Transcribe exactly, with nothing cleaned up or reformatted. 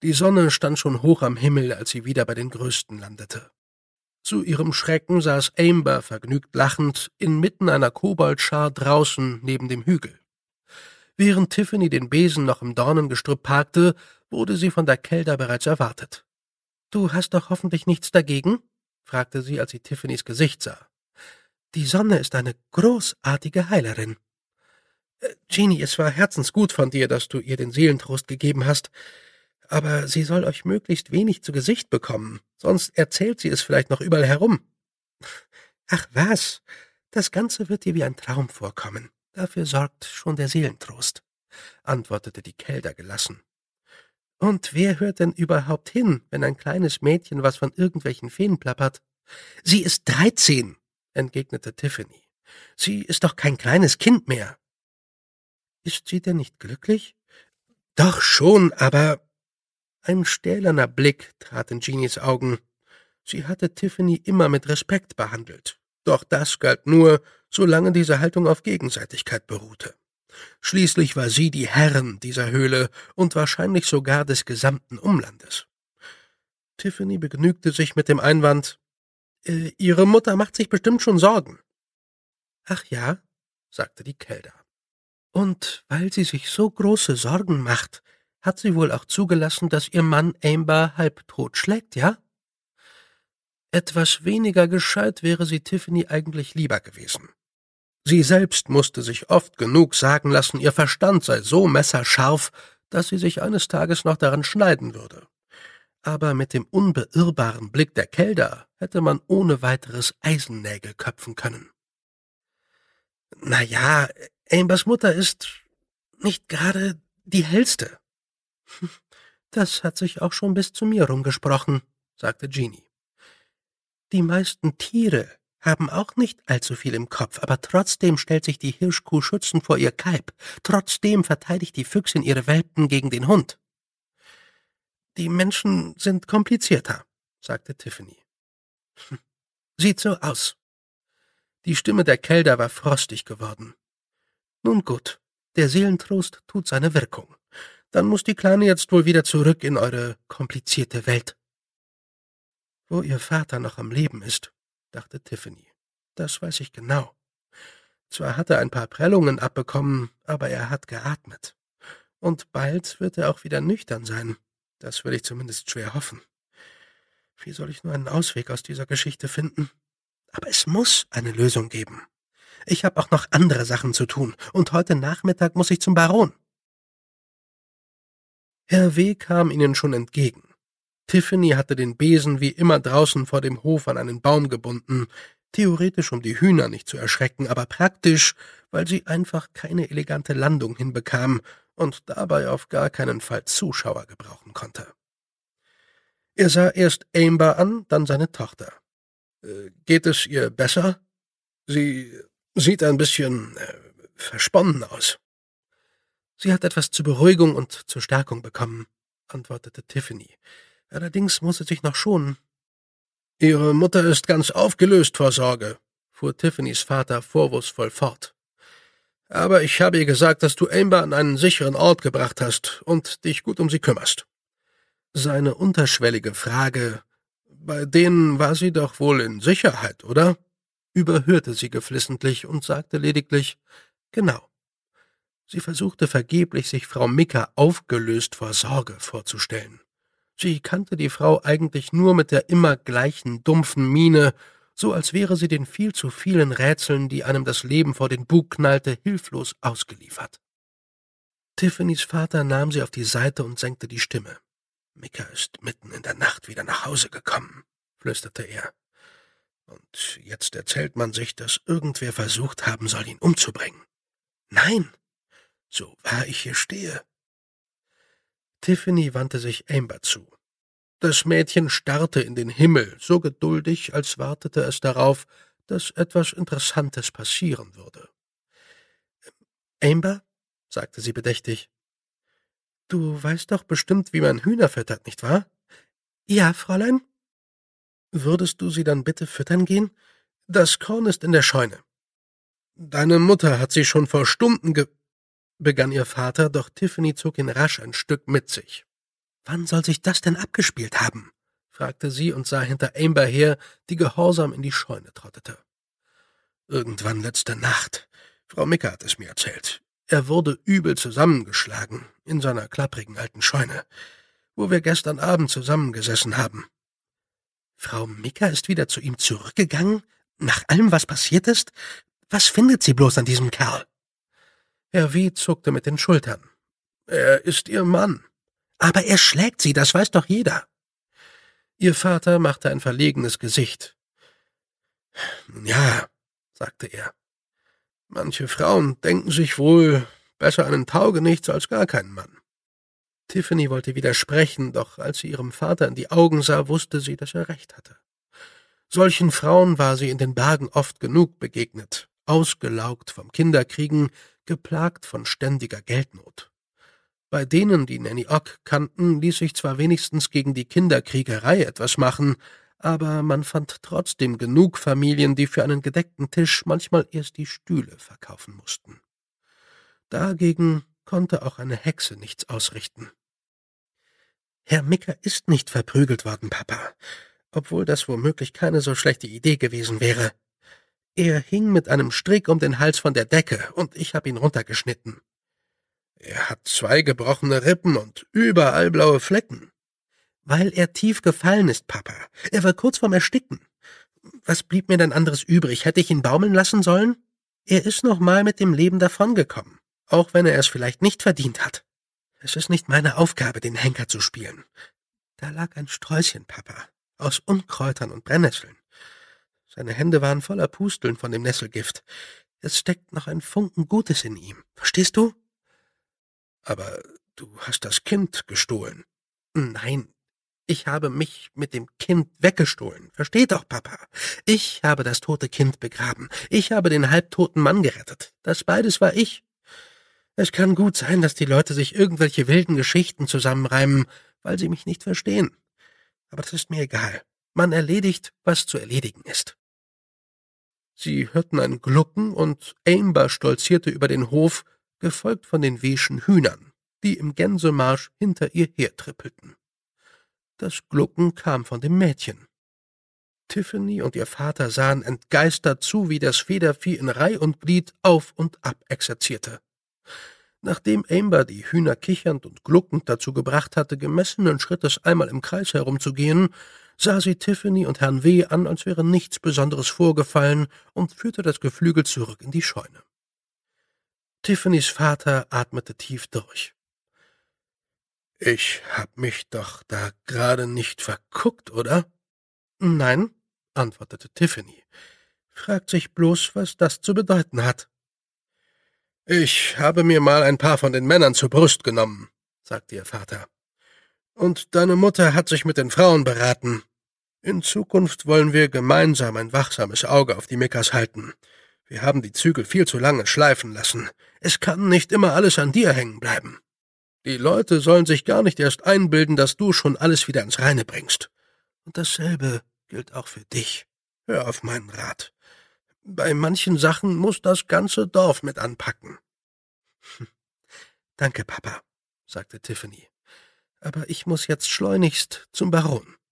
Die Sonne stand schon hoch am Himmel, als sie wieder bei den Größten landete. Zu ihrem Schrecken saß Amber, vergnügt lachend, inmitten einer Koboldschar draußen neben dem Hügel. Während Tiffany den Besen noch im Dornengestrüpp parkte, wurde sie von der Kelda bereits erwartet. »Du hast doch hoffentlich nichts dagegen?« fragte sie, als sie Tiffany's Gesicht sah. »Die Sonne ist eine großartige Heilerin.« äh, »Jeannie, es war herzensgut von dir, dass du ihr den Seelentrost gegeben hast. Aber sie soll euch möglichst wenig zu Gesicht bekommen, sonst erzählt sie es vielleicht noch überall herum.« »Ach was, das Ganze wird dir wie ein Traum vorkommen. Dafür sorgt schon der Seelentrost«, antwortete die Kelda gelassen. »Und wer hört denn überhaupt hin, wenn ein kleines Mädchen was von irgendwelchen Feen plappert?« »Sie ist dreizehn«, entgegnete Tiffany. »Sie ist doch kein kleines Kind mehr.« »Ist sie denn nicht glücklich?« »Doch schon, aber...« Ein stählerner Blick trat in Jeannies Augen. Sie hatte Tiffany immer mit Respekt behandelt. Doch das galt nur, solange diese Haltung auf Gegenseitigkeit beruhte. Schließlich war sie die Herrin dieser Höhle und wahrscheinlich sogar des gesamten Umlandes. Tiffany begnügte sich mit dem Einwand, äh, »Ihre Mutter macht sich bestimmt schon Sorgen.« »Ach ja«, sagte die Kelda. »Und weil sie sich so große Sorgen macht, hat sie wohl auch zugelassen, dass ihr Mann Amber halbtot schlägt, ja?« Etwas weniger gescheit wäre sie Tiffany eigentlich lieber gewesen. Sie selbst musste sich oft genug sagen lassen, ihr Verstand sei so messerscharf, dass sie sich eines Tages noch daran schneiden würde. Aber mit dem unbeirrbaren Blick der Kelda hätte man ohne weiteres Eisennägel köpfen können. »Na ja, Ambers Mutter ist nicht gerade die hellste.« »Das hat sich auch schon bis zu mir rumgesprochen«, sagte Jeannie. »Die meisten Tiere haben auch nicht allzu viel im Kopf, aber trotzdem stellt sich die Hirschkuh schützend vor ihr Kalb. Trotzdem verteidigt die Füchsin ihre Welpen gegen den Hund.« »Die Menschen sind komplizierter«, sagte Tiffany. »Sieht so aus.« Die Stimme der Kelda war frostig geworden. »Nun gut, der Seelentrost tut seine Wirkung. Dann muss die Kleine jetzt wohl wieder zurück in eure komplizierte Welt.« »Wo ihr Vater noch am Leben ist«, dachte Tiffany. »Das weiß ich genau. Zwar hat er ein paar Prellungen abbekommen, aber er hat geatmet. Und bald wird er auch wieder nüchtern sein. Das will ich zumindest schwer hoffen. Wie soll ich nur einen Ausweg aus dieser Geschichte finden? Aber es muss eine Lösung geben. Ich habe auch noch andere Sachen zu tun, und heute Nachmittag muss ich zum Baron.« Herr W. kam ihnen schon entgegen. Tiffany hatte den Besen wie immer draußen vor dem Hof an einen Baum gebunden, theoretisch um die Hühner nicht zu erschrecken, aber praktisch, weil sie einfach keine elegante Landung hinbekam und dabei auf gar keinen Fall Zuschauer gebrauchen konnte. Er sah erst Amber an, dann seine Tochter. Äh, »Geht es ihr besser? Sie sieht ein bisschen äh, versponnen aus.« »Sie hat etwas zur Beruhigung und zur Stärkung bekommen«, antwortete Tiffany. »Allerdings muss sie sich noch schonen.« »Ihre Mutter ist ganz aufgelöst vor Sorge«, fuhr Tiffany's Vater vorwurfsvoll fort. »Aber ich habe ihr gesagt, dass du Amber an einen sicheren Ort gebracht hast und dich gut um sie kümmerst.« Seine unterschwellige Frage, »Bei denen war sie doch wohl in Sicherheit, oder?« überhörte sie geflissentlich und sagte lediglich, »Genau.« Sie versuchte vergeblich, sich Frau Mika aufgelöst vor Sorge vorzustellen. Sie kannte die Frau eigentlich nur mit der immer gleichen dumpfen Miene, so als wäre sie den viel zu vielen Rätseln, die einem das Leben vor den Bug knallte, hilflos ausgeliefert. Tiffany's Vater nahm sie auf die Seite und senkte die Stimme. »Mika ist mitten in der Nacht wieder nach Hause gekommen«, flüsterte er. »Und jetzt erzählt man sich, dass irgendwer versucht haben soll, ihn umzubringen. Nein, so wahr ich hier stehe.« Tiffany wandte sich Amber zu. Das Mädchen starrte in den Himmel, so geduldig, als wartete es darauf, dass etwas Interessantes passieren würde. »Amber«, sagte sie bedächtig, »du weißt doch bestimmt, wie man Hühner füttert, nicht wahr?« »Ja, Fräulein?« »Würdest du sie dann bitte füttern gehen? Das Korn ist in der Scheune.« »Deine Mutter hat sie schon vor Stunden ge...« begann ihr Vater, doch Tiffany zog ihn rasch ein Stück mit sich. »Wann soll sich das denn abgespielt haben?« fragte sie und sah hinter Amber her, die gehorsam in die Scheune trottete. »Irgendwann letzte Nacht. Frau Micker hat es mir erzählt. Er wurde übel zusammengeschlagen in seiner klapprigen alten Scheune, wo wir gestern Abend zusammengesessen haben.« »Frau Micker ist wieder zu ihm zurückgegangen? Nach allem, was passiert ist? Was findet sie bloß an diesem Kerl?« Herr W. zuckte mit den Schultern. »Er ist ihr Mann.« »Aber er schlägt sie, das weiß doch jeder.« Ihr Vater machte ein verlegenes Gesicht. »Nun ja«, sagte er, »manche Frauen denken sich wohl besser einen Taugenichts als gar keinen Mann.« Tiffany wollte widersprechen, doch als sie ihrem Vater in die Augen sah, wusste sie, dass er recht hatte. Solchen Frauen war sie in den Bergen oft genug begegnet, ausgelaugt vom Kinderkriegen, geplagt von ständiger Geldnot. Bei denen, die Nanny Ogg kannten, ließ sich zwar wenigstens gegen die Kinderkriegerei etwas machen, aber man fand trotzdem genug Familien, die für einen gedeckten Tisch manchmal erst die Stühle verkaufen mussten. Dagegen konnte auch eine Hexe nichts ausrichten. »Herr Micker ist nicht verprügelt worden, Papa, obwohl das womöglich keine so schlechte Idee gewesen wäre. Er hing mit einem Strick um den Hals von der Decke, und ich habe ihn runtergeschnitten. Er hat zwei gebrochene Rippen und überall blaue Flecken.« »Weil er tief gefallen ist, Papa. Er war kurz vorm Ersticken. Was blieb mir denn anderes übrig? Hätte ich ihn baumeln lassen sollen? Er ist noch mal mit dem Leben davongekommen, auch wenn er es vielleicht nicht verdient hat. Es ist nicht meine Aufgabe, den Henker zu spielen. Da lag ein Sträußchen, Papa, aus Unkräutern und Brennnesseln. Seine Hände waren voller Pusteln von dem Nesselgift. Es steckt noch ein Funken Gutes in ihm. Verstehst du?« »Aber du hast das Kind gestohlen.« »Nein, ich habe mich mit dem Kind weggestohlen. Versteht doch, Papa. Ich habe das tote Kind begraben. Ich habe den halbtoten Mann gerettet. Das beides war ich. Es kann gut sein, dass die Leute sich irgendwelche wilden Geschichten zusammenreimen, weil sie mich nicht verstehen. Aber das ist mir egal. Man erledigt, was zu erledigen ist.« Sie hörten ein Glucken, und Amber stolzierte über den Hof, gefolgt von den Wehschen Hühnern, die im Gänsemarsch hinter ihr hertrippelten. Das Glucken kam von dem Mädchen. Tiffany und ihr Vater sahen entgeistert zu, wie das Federvieh in Reih und Glied auf und ab exerzierte. Nachdem Amber die Hühner kichernd und gluckend dazu gebracht hatte, gemessenen Schrittes einmal im Kreis herumzugehen, sah sie Tiffany und Herrn W. an, als wäre nichts Besonderes vorgefallen, und führte das Geflügel zurück in die Scheune. Tiffany's Vater atmete tief durch. »Ich hab mich doch da gerade nicht verguckt, oder?« »Nein«, antwortete Tiffany. »Fragt sich bloß, was das zu bedeuten hat.« »Ich habe mir mal ein paar von den Männern zur Brust genommen«, sagte ihr Vater. »Und deine Mutter hat sich mit den Frauen beraten. In Zukunft wollen wir gemeinsam ein wachsames Auge auf die Mickers halten. Wir haben die Zügel viel zu lange schleifen lassen. Es kann nicht immer alles an dir hängen bleiben. Die Leute sollen sich gar nicht erst einbilden, dass du schon alles wieder ins Reine bringst. Und dasselbe gilt auch für dich. Hör auf meinen Rat. Bei manchen Sachen muss das ganze Dorf mit anpacken.« »Danke, Papa«, sagte Tiffany. »Aber ich muss jetzt schleunigst zum Baron.«